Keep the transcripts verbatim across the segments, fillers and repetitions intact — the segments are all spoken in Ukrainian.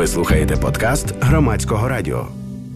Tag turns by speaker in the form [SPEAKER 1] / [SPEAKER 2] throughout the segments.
[SPEAKER 1] Ви слухаєте подкаст Громадського радіо.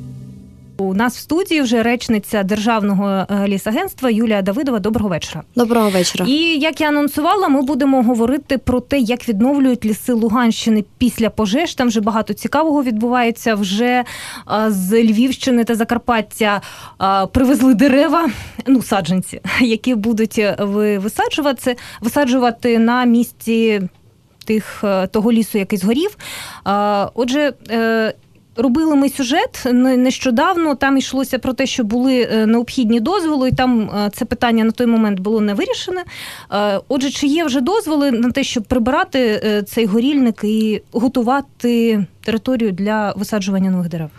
[SPEAKER 2] У нас в студії вже речниця Державного лісагентства Юлія Давидова. Доброго вечора.
[SPEAKER 3] Доброго вечора.
[SPEAKER 2] І, як я анонсувала, ми будемо говорити про те, як відновлюють ліси Луганщини після пожеж. Там вже багато цікавого відбувається. Вже з Львівщини та Закарпаття привезли дерева, ну, саджанці, які будуть висаджувати, висаджувати на місці тих, того лісу, який згорів. Отже, робили ми сюжет нещодавно, там йшлося про те, що були необхідні дозволи, і там це питання на той момент було не вирішене. Отже, чи є вже дозволи на те, щоб прибирати цей горільник і готувати територію для висаджування нових дерев?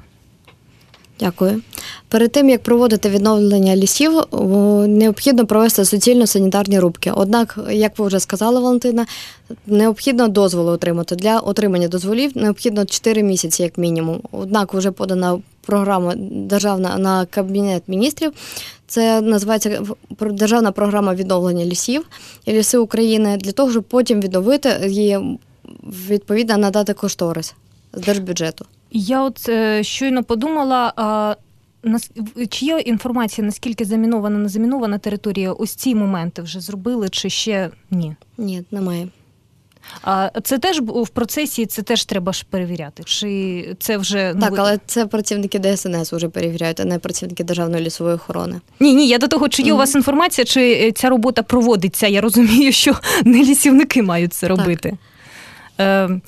[SPEAKER 3] Дякую. Перед тим, як проводити відновлення лісів, необхідно провести суцільно санітарні рубки. Однак, як ви вже сказали, Валентина, необхідно дозволи отримати. Для отримання дозволів необхідно чотири місяці, як мінімум. Однак, вже подана програма державна на Кабінет міністрів. Це називається Державна програма відновлення лісів і ліси України, для того, щоб потім відновити і, відповідно, надати кошторис з держбюджету.
[SPEAKER 2] Я от е, щойно подумала, а, нас, чи є інформація, наскільки замінована, не замінована територія? Ось ці моменти вже зробили, чи ще ні?
[SPEAKER 3] Ні, немає.
[SPEAKER 2] А це теж в процесі, це теж треба ж перевіряти? Чи це вже...
[SPEAKER 3] Так,
[SPEAKER 2] ну,
[SPEAKER 3] але це працівники Де Ес Ен Ес вже перевіряють, а не працівники Державної лісової охорони.
[SPEAKER 2] Ні, ні, я до того, чи є mm-hmm. у вас інформація, чи ця робота проводиться? Я розумію, що не лісівники мають це робити. Так. Е,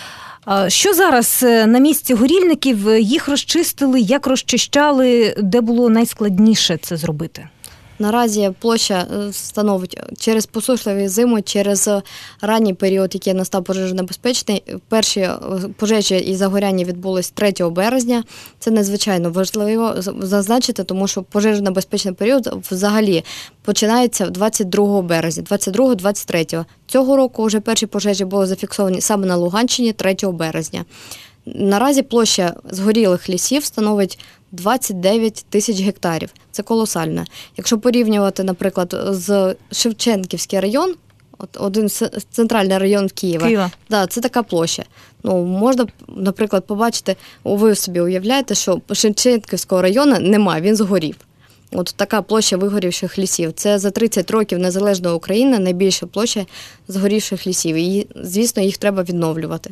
[SPEAKER 2] Що зараз на місці горільників? Їх розчистили, як розчищали, де було найскладніше це зробити?
[SPEAKER 3] Наразі площа становить через посушливі зиму, через ранній період, який настав пожежонебезпечний. Перші пожежі і загоряння відбулись третього березня. Це надзвичайно важливо зазначити, тому що пожежонебезпечний період взагалі починається двадцять другого березня, двадцять другого - двадцять третього. Цього року вже перші пожежі були зафіксовані саме на Луганщині третього березня. Наразі площа згорілих лісів становить двадцять дев'ять тисяч гектарів. Це колосально. Якщо порівнювати, наприклад, з Шевченківський район, один центральний район Києва,
[SPEAKER 2] Києва.
[SPEAKER 3] Да, це така площа. Ну, можна, наприклад, побачити, ви собі уявляєте, що Шевченківського району немає, він згорів. От така площа вигорівших лісів. Це за тридцять років незалежної України найбільша площа згорівших лісів. І, звісно, їх треба відновлювати.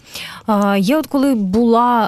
[SPEAKER 2] Я от коли була...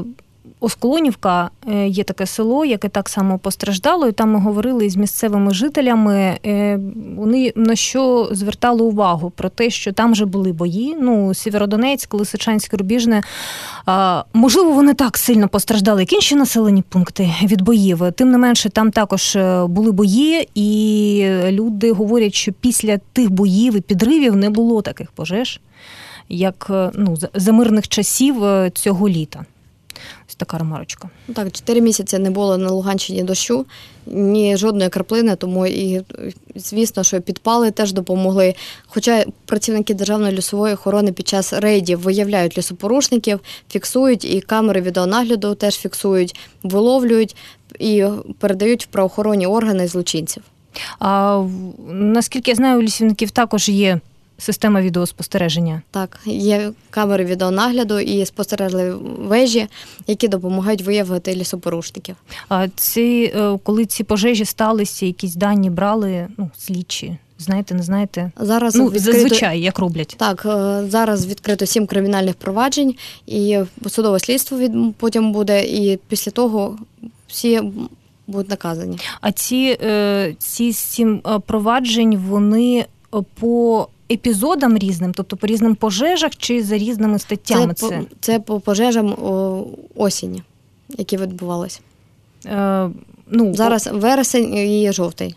[SPEAKER 2] Осколонівка, є таке село, яке так само постраждало, і там ми говорили з місцевими жителями, вони на що звертали увагу? Про те, що там вже були бої, ну, Сєвєродонецьк, Лисичанське, Рубіжне, можливо, вони так сильно постраждали, як інші населені пункти від боїв, тим не менше, там також були бої, і люди говорять, що після тих боїв і підривів не було таких пожеж, як, ну, за мирних часів цього літа. Ось така ремарочка.
[SPEAKER 3] Так, чотири місяці не було на Луганщині дощу, ні жодної краплини, тому і, звісно, що підпали теж допомогли. Хоча працівники Державної лісової охорони під час рейдів виявляють лісопорушників, фіксують, і камери відеонагляду теж фіксують, виловлюють і передають в правоохоронні органи злочинців.
[SPEAKER 2] А наскільки я знаю, у лісівників також є система відеоспостереження?
[SPEAKER 3] Так, є камери відеонагляду і спостережливі вежі, які допомагають виявити лісопорушників. А
[SPEAKER 2] ці, коли ці пожежі сталися, якісь дані брали, ну, слідчі? Знаєте, не знаєте?
[SPEAKER 3] Зараз
[SPEAKER 2] ну,
[SPEAKER 3] відкрито...
[SPEAKER 2] зазвичай, як роблять?
[SPEAKER 3] Так, зараз відкрито сім кримінальних проваджень, і судове слідство від... потім буде, і після того всі будуть наказані.
[SPEAKER 2] А ці, ці сім проваджень, вони по епізодам різним, тобто по різним пожежах чи за різними статтями?
[SPEAKER 3] Це, це? По, це по пожежам осені, які відбувалися. Е, ну, Зараз о... вересень і жовтий.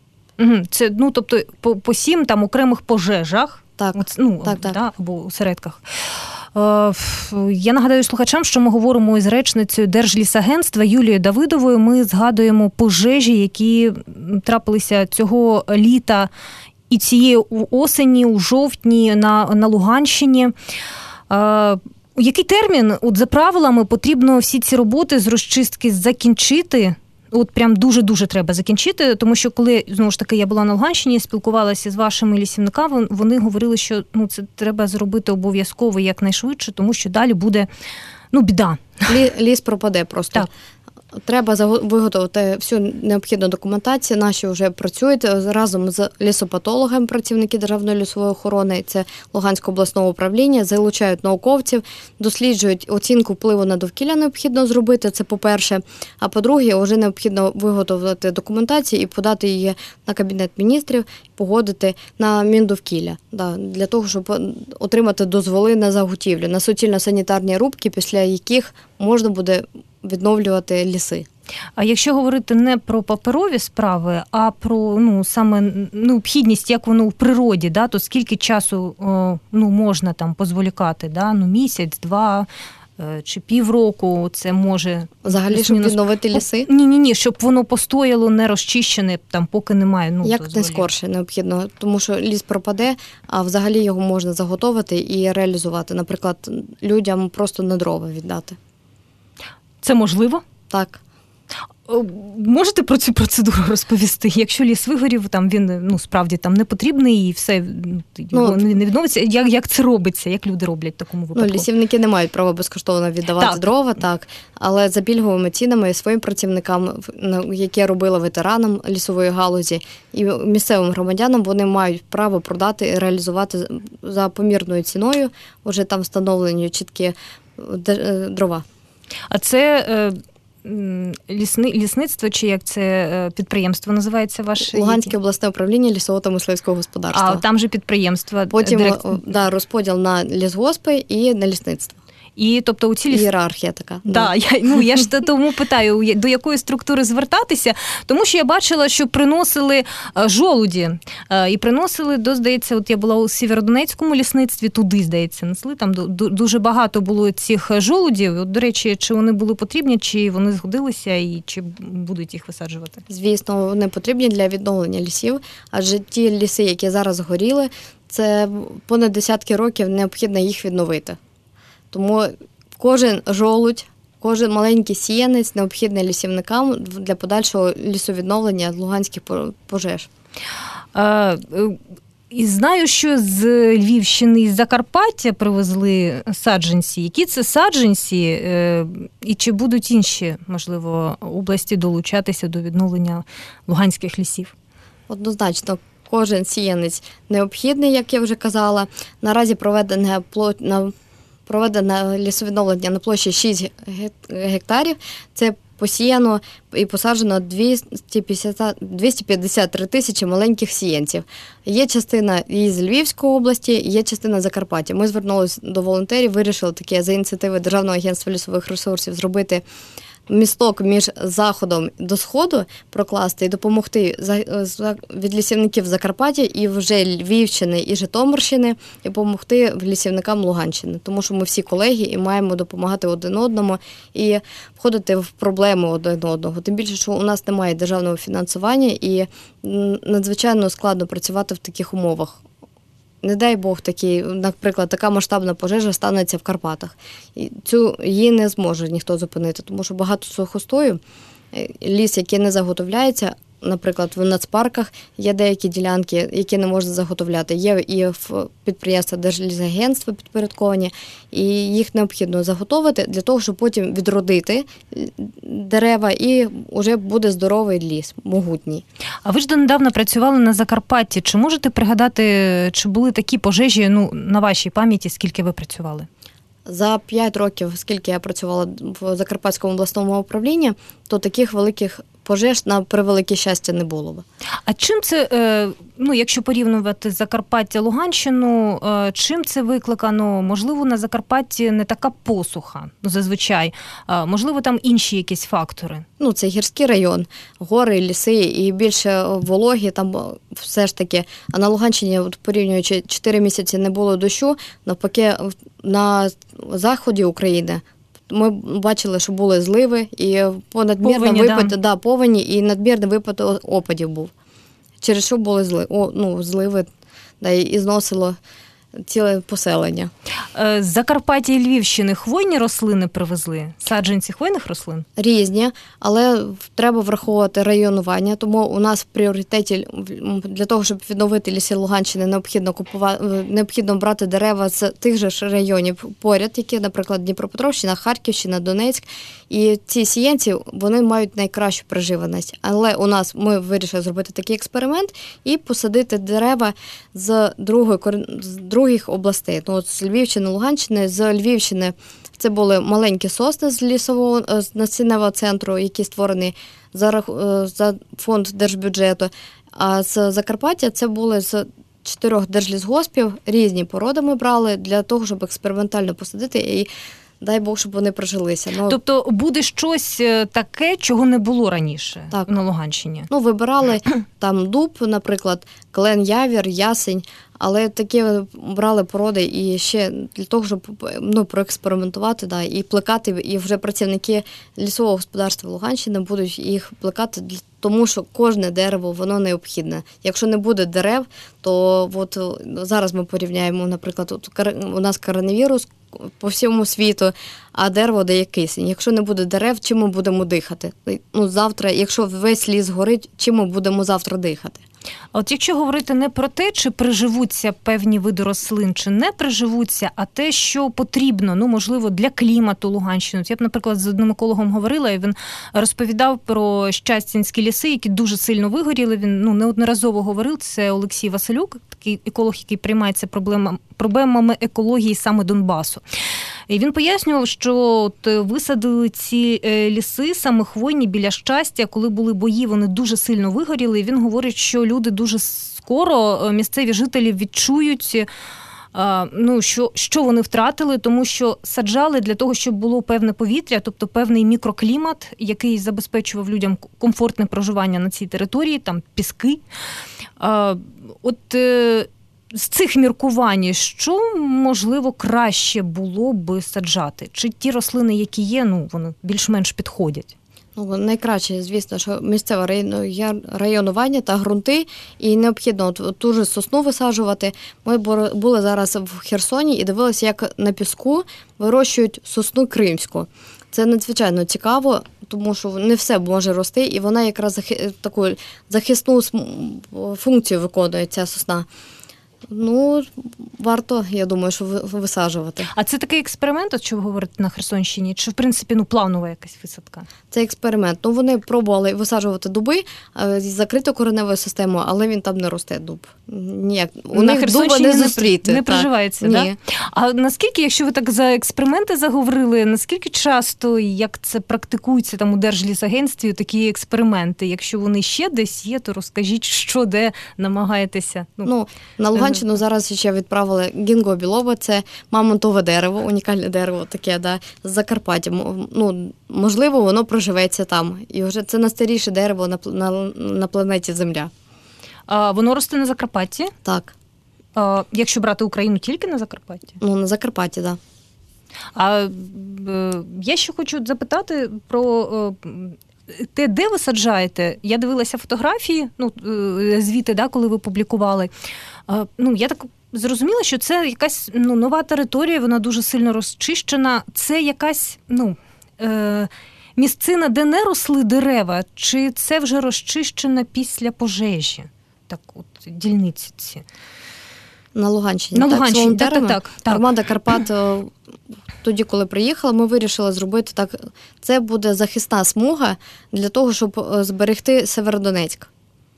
[SPEAKER 2] Це, ну, тобто по, по сім там окремих пожежах,
[SPEAKER 3] так,
[SPEAKER 2] От, ну,
[SPEAKER 3] так, так.
[SPEAKER 2] Да, або у середках. Е, я нагадаю слухачам, що ми говоримо із речницею Держлісагентства Юлією Давидовою. Ми згадуємо пожежі, які трапилися цього літа і цієї осені, у жовтні на, на Луганщині. Е, у який термін, от за правилами, потрібно всі ці роботи з розчистки закінчити от прям дуже-дуже треба закінчити, тому що коли, знову ж таки, я була на Луганщині, спілкувалася з вашими лісівниками, вони говорили, що ну, це треба зробити обов'язково якнайшвидше, тому що далі буде, ну, біда.
[SPEAKER 3] Лі, ліс пропаде просто.
[SPEAKER 2] Так.
[SPEAKER 3] Треба виготовити всю необхідну документацію. Наші вже працюють разом з лісопатологами, працівники Державної лісової охорони, це Луганського обласного управління, залучають науковців, досліджують оцінку впливу на довкілля необхідно зробити, це по-перше. А по-друге, вже необхідно виготовити документацію і подати її на Кабінет міністрів, погодити на Міндовкілля, да, для того, щоб отримати дозволи на заготівлю, на суцільно-санітарні рубки, після яких можна буде відновлювати ліси.
[SPEAKER 2] А якщо говорити не про паперові справи, а про ну саме необхідність, як воно в природі, да, то скільки часу о, ну можна там позволікати, да, ну місяць, два чи півроку це може
[SPEAKER 3] взагалі, щоб відновити ліси?
[SPEAKER 2] Ні, ні, ні, щоб воно постояло, не розчищене, там поки немає. Ну
[SPEAKER 3] як найскорше необхідно, тому що ліс пропаде, а взагалі його можна заготовити і реалізувати. Наприклад, людям просто на дрова віддати.
[SPEAKER 2] Це можливо?
[SPEAKER 3] Так.
[SPEAKER 2] Можете про цю процедуру розповісти? Якщо ліс вигорів, там він ну справді там не потрібний і все ну, не відновиться. Як, як це робиться? Як люди роблять в такому випадку?
[SPEAKER 3] Ну, лісівники не мають права безкоштовно віддавати так. дрова, так, але за пільговими цінами своїм працівникам, які робили ветеранам лісової галузі, і місцевим громадянам, вони мають право продати і реалізувати за помірною ціною, вже там встановлені чіткі дрова.
[SPEAKER 2] А це лісни, лісництво, чи як це підприємство називається ваше?
[SPEAKER 3] Луганське обласне управління лісового та мисливського господарства.
[SPEAKER 2] А там же підприємство.
[SPEAKER 3] Потім директ... да, розподіл на лісгоспи і на лісництво.
[SPEAKER 2] І, тобто, у ці ліс...
[SPEAKER 3] Ієрархія така.
[SPEAKER 2] Да, да. Я, ну, я ж тому питаю, до якої структури звертатися, тому що я бачила, що приносили жолуді. І приносили, до, здається, от я була у Сєвєродонецькому лісництві, туди, здається, несли, там дуже багато було цих жолудів. От, до речі, чи вони були потрібні, чи вони згодилися, і чи будуть їх висаджувати?
[SPEAKER 3] Звісно, вони потрібні для відновлення лісів, адже ті ліси, які зараз горіли, це понад десятки років необхідно їх відновити. Тому кожен жолудь, кожен маленький сіянець необхідний лісівникам для подальшого лісовідновлення луганських пожеж.
[SPEAKER 2] А, і знаю, що з Львівщини і з Закарпаття привезли саджанці. Які це саджанці і чи будуть інші, можливо, області долучатися до відновлення луганських лісів?
[SPEAKER 3] Однозначно. Кожен сіянець необхідний, як я вже казала. Наразі проведене плот на Проведено лісовідновлення на площі шість гектарів. Це посіяно і посаджено двісті п'ятдесят три тисячі маленьких сіянців. Є частина із Львівської області, є частина Закарпаття. Ми звернулися до волонтерів, вирішили таке за ініціативи Державного агентства лісових ресурсів зробити місток між заходом до сходу прокласти і допомогти від лісівників Закарпаття і вже Львівщини і Житомирщини, і допомогти лісівникам Луганщини. Тому що ми всі колеги і маємо допомагати один одному і входити в проблеми один одного. Тим більше, що у нас немає державного фінансування і надзвичайно складно працювати в таких умовах. Не дай Бог, такий, наприклад, така масштабна пожежа станеться в Карпатах. І цю її не зможе ніхто зупинити, тому що багато сухостою, ліс, який не заготовляється, наприклад, в нацпарках є деякі ділянки, які не можна заготовляти. Є і в підприємства Держлісагентства підпорядковані, і їх необхідно заготовити для того, щоб потім відродити дерева, і вже буде здоровий ліс, могутній.
[SPEAKER 2] А ви ж донедавна працювали на Закарпатті. Чи можете пригадати, чи були такі пожежі, ну, на вашій пам'яті, скільки ви працювали?
[SPEAKER 3] За п'ять років, скільки я працювала в Закарпатському обласному управлінні, то таких великих пожеж, на превелике щастя, не було б.
[SPEAKER 2] А чим це, ну, якщо порівнювати Закарпаття, Луганщину, чим це викликано? Можливо, на Закарпатті не така посуха, зазвичай. Можливо, там інші якісь фактори?
[SPEAKER 3] Ну, це гірський район, гори, ліси і більше вологі, там все ж таки. А на Луганщині, порівнюючи, чотири місяці не було дощу, навпаки, на заході України ми бачили, що були зливи і понадмірний випад, да. Да, повені і надмірний випад опадів був. Через що були зли, о, ну, зливи, да, і зносило ціле поселення.
[SPEAKER 2] З Закарпаття і Львівщини хвойні рослини привезли? Саджанці хвойних рослин?
[SPEAKER 3] Різні, але треба враховувати районування, тому у нас в пріоритеті для того, щоб відновити ліси Луганщини, необхідно купувати, необхідно брати дерева з тих же ж районів поряд, які, наприклад, Дніпропетровщина, Харківщина, Донецьк. І ці сіянці, вони мають найкращу приживаність. Але у нас ми вирішили зробити такий експеримент і посадити дерева з другої, з других областей. Ну, от з Львівщини, Луганщини, з Львівщини це були маленькі сосни з лісового з насінневого центру, які створені за, за фонд держбюджету. А з Закарпаття це були з чотирьох держлісгоспів, різні породи ми брали для того, щоб експериментально посадити і дай Бог, щоб вони прижилися. Ну,
[SPEAKER 2] тобто буде щось таке, чого не було раніше
[SPEAKER 3] так.
[SPEAKER 2] на Луганщині?
[SPEAKER 3] Ну, вибирали там дуб, наприклад, клен, явір, ясень, але такі брали породи і ще для того, щоб ну, проекспериментувати, да, і плекати, і вже працівники лісового господарства Луганщини будуть їх плекати, тому що кожне дерево, воно необхідне. Якщо не буде дерев, то от зараз ми порівняємо, наприклад, от у нас коронавірус по всьому світу, а дерево дає кисень. Якщо не буде дерев, чим ми будемо дихати? Ну, завтра, якщо весь ліс горить, чим ми будемо завтра дихати?
[SPEAKER 2] А от якщо говорити не про те, чи приживуться певні види рослин, чи не приживуться, а те, що потрібно, ну, можливо, для клімату Луганщини. Я б, наприклад, з одним екологом говорила, і він розповідав про щастянські ліси, які дуже сильно вигоріли. Він ну, неодноразово говорив, це Олексій Василюк, такий еколог, який приймається проблемами, проблемами екології саме Донбасу. І він пояснював, що от висадили ці ліси, саме хвойні, біля Щастя, коли були бої, вони дуже сильно вигоріли. І він говорить, що люди дуже скоро, місцеві жителі відчують, ну, що, що вони втратили, тому що саджали для того, щоб було певне повітря, тобто певний мікроклімат, який забезпечував людям комфортне проживання на цій території, там піски. От з цих міркувань, що, можливо, краще було би саджати? Чи ті рослини, які є, ну, вони більш-менш підходять?
[SPEAKER 3] Ну, найкраще, звісно, що місцеве районування та ґрунти, і необхідно от, ту ж сосну висаджувати. Ми були зараз в Херсоні і дивилися, як на піску вирощують сосну кримську. Це надзвичайно цікаво, тому що не все може рости, і вона якраз таку захисну функцію виконує, ця сосна. Ну, варто, я думаю, що висаджувати.
[SPEAKER 2] А це такий експеримент, от що ви говорите на Херсонщині? Чи, в принципі, ну, планова якась висадка?
[SPEAKER 3] Це експеримент. Ну, вони пробували висаджувати дуби з закритою кореневою системою, але він там не росте, дуб. Ніяк. У
[SPEAKER 2] на
[SPEAKER 3] них дуба не зустріти.
[SPEAKER 2] Не приживається, так?
[SPEAKER 3] Ні.
[SPEAKER 2] А наскільки, якщо ви так за експерименти заговорили, наскільки часто, як це практикується там у Держлісагентстві, такі експерименти? Якщо вони ще десь є, то розкажіть, що, де намагаєтеся? Ну,
[SPEAKER 3] ну на Луганщину зараз ще відправили гінго білове, це мамонтове дерево, унікальне дерево таке, да, з Закарпаття. Ну, можливо, воно проживеться там. І вже це найстаріше дерево на, на, на планеті Земля.
[SPEAKER 2] А воно росте на Закарпатті?
[SPEAKER 3] Так.
[SPEAKER 2] А, якщо брати Україну, тільки на Закарпатті?
[SPEAKER 3] Ну, на Закарпатті, так. Да.
[SPEAKER 2] А е, я ще хочу запитати про е, те, де ви саджаєте. Я дивилася фотографії, ну, е, звіти, да, коли ви публікували. Е, ну, я так зрозуміла, що це якась ну, нова територія, вона дуже сильно розчищена. Це якась, ну, е, місцина, де не росли дерева, чи це вже розчищена після пожежі? Так, от, дільниці ці.
[SPEAKER 3] На Луганщині.
[SPEAKER 2] На Луганщині, так, так, так, так.
[SPEAKER 3] Громада Карпат, тоді, коли приїхала, ми вирішили зробити так. Це буде захисна смуга для того, щоб зберегти Северодонецьк.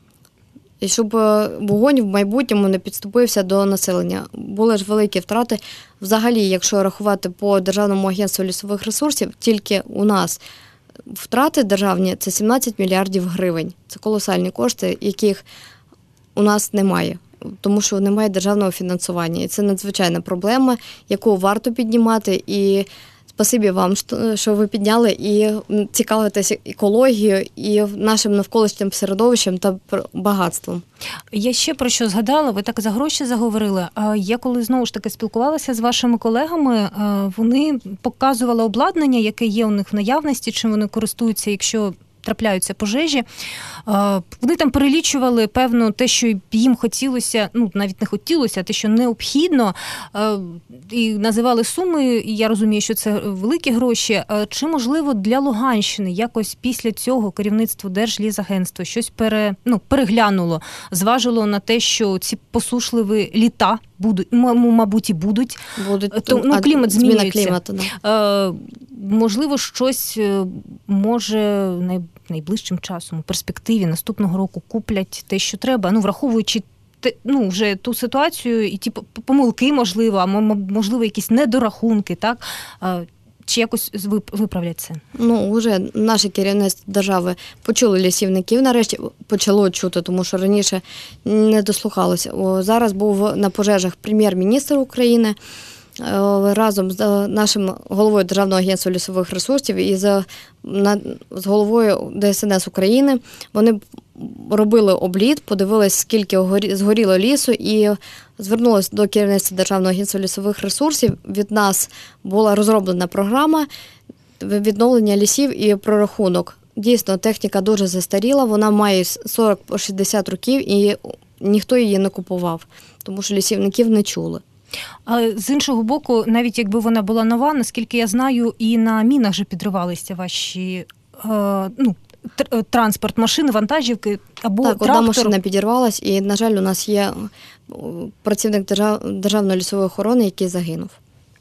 [SPEAKER 3] І щоб вогонь в майбутньому не підступився до населення. Були ж великі втрати. Взагалі, якщо рахувати по Державному агентству лісових ресурсів, тільки у нас втрати державні – це сімнадцять мільярдів гривень. Це колосальні кошти, яких у нас немає. Тому що немає державного фінансування. І це надзвичайна проблема, яку варто піднімати. І спасибі вам, що ви підняли і цікавитеся екологією і нашим навколишнім середовищем та багатством.
[SPEAKER 2] Я ще про що згадала, ви так за гроші заговорили. Я коли знову ж таки спілкувалася з вашими колегами, вони показували обладнання, яке є у них в наявності, чим вони користуються, якщо трапляються пожежі. Вони там перелічували, певно, те, що їм хотілося, ну, навіть не хотілося, а те, що необхідно, і називали суми, і я розумію, що це великі гроші. Чи, можливо, для Луганщини якось після цього керівництво Держлісагентства щось пере, ну, переглянуло, зважило на те, що ці посушливі літа будуть, мабуть, і будуть.
[SPEAKER 3] Будуть.
[SPEAKER 2] То, ну, клімат змінюється.
[SPEAKER 3] Клімату, да.
[SPEAKER 2] Можливо, щось може найближчим часом, у перспективі наступного року куплять те, що треба, ну, враховуючи те, ну, вже ту ситуацію і ті помилки, можливо, а можливо, якісь недорахунки, так? Чи якось виправлять це?
[SPEAKER 3] Ну, вже наше керівництво держави почули лісівників, нарешті почало чути, тому що раніше не дослухалося. О, зараз був на пожежах прем'єр-міністр України разом з нашим головою Державного агентства лісових ресурсів і з, на, з головою Де Ес Ен Ес України. Вони робили обліт, подивились, скільки згоріло лісу, і звернулися до керівництва Державного агентства лісових ресурсів. Від нас була розроблена програма відновлення лісів і прорахунок. Дійсно, техніка дуже застаріла, вона має сорок-шістдесят років, і ніхто її не купував, тому що лісівників не чули.
[SPEAKER 2] Але з іншого боку, навіть якби вона була нова, наскільки я знаю, і на мінах же підривалися ваші е, ну, транспорт, машини, вантажівки або
[SPEAKER 3] так,
[SPEAKER 2] трактор.
[SPEAKER 3] Так, одна машина підірвалась, і, на жаль, у нас є працівник держав... Державної лісової охорони, який загинув.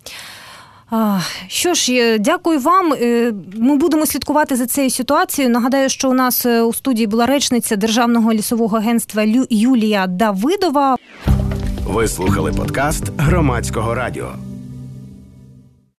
[SPEAKER 2] Що ж, дякую вам. Ми будемо слідкувати за цією ситуацією. Нагадаю, що у нас у студії була речниця Державного лісового агентства Юлія Давидова.
[SPEAKER 1] Ви слухали подкаст Громадського радіо.